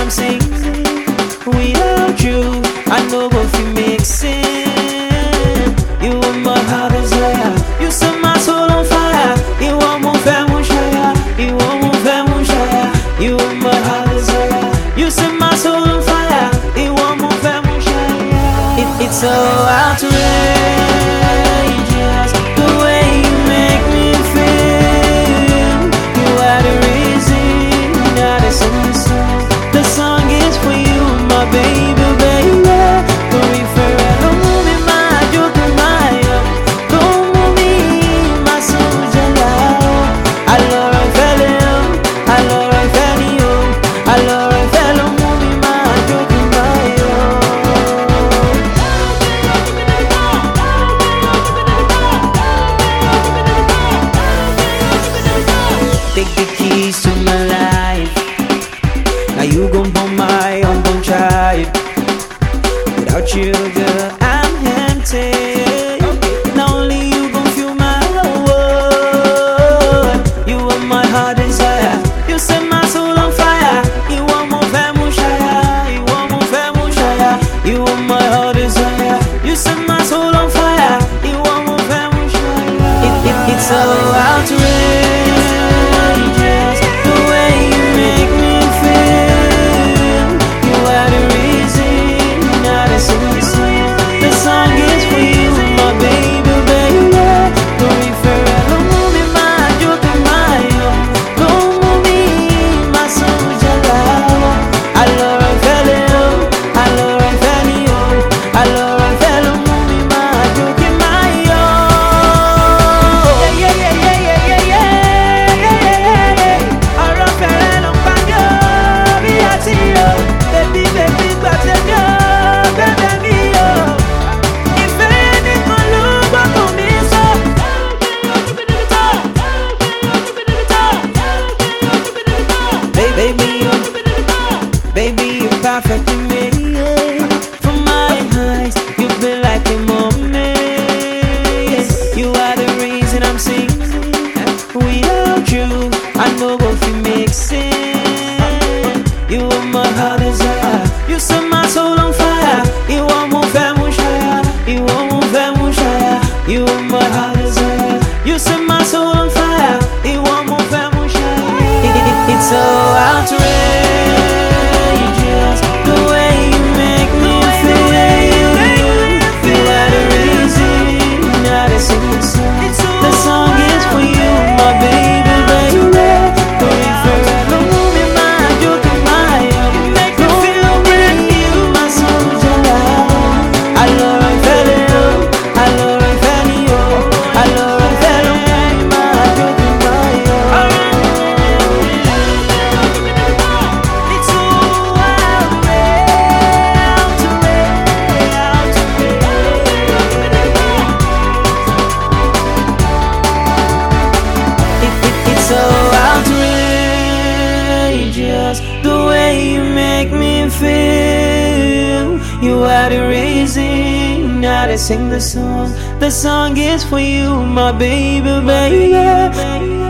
I'm singing. Without you, I know what we mixing. You are my heart desire. You set my soul on fire. You are my family shire. You are my family shire. You are my heart desire. You set my soul on fire. You are my family shire. It's so outrageous the way you make me feel. You are the reason that I sing the song. The song is for you, my baby, baby. Take the keys to my life. Now you gon' burn my unborn child. Without you, girl, I'm empty. Now only you gon' fill my world. You are my heart desire. You set my soul on fire. You are my family shire. You are my family shire. You are my heart desire. You set my soul on fire. You are my family shire. It's so outrageous. Baby, you're perfect to me. From my eyes, you've been like a moment. You are the reason I'm singing. Without you, I know what we mixing. You are my heart desire. You set my soul on fire. You are my family shire. You are my family shire. You are my heart desire. You set my soul on fire. You are my family shire. It's so outrageous. The way you make me feel. You are the reason that I sing the song. The song is for you, my baby, baby.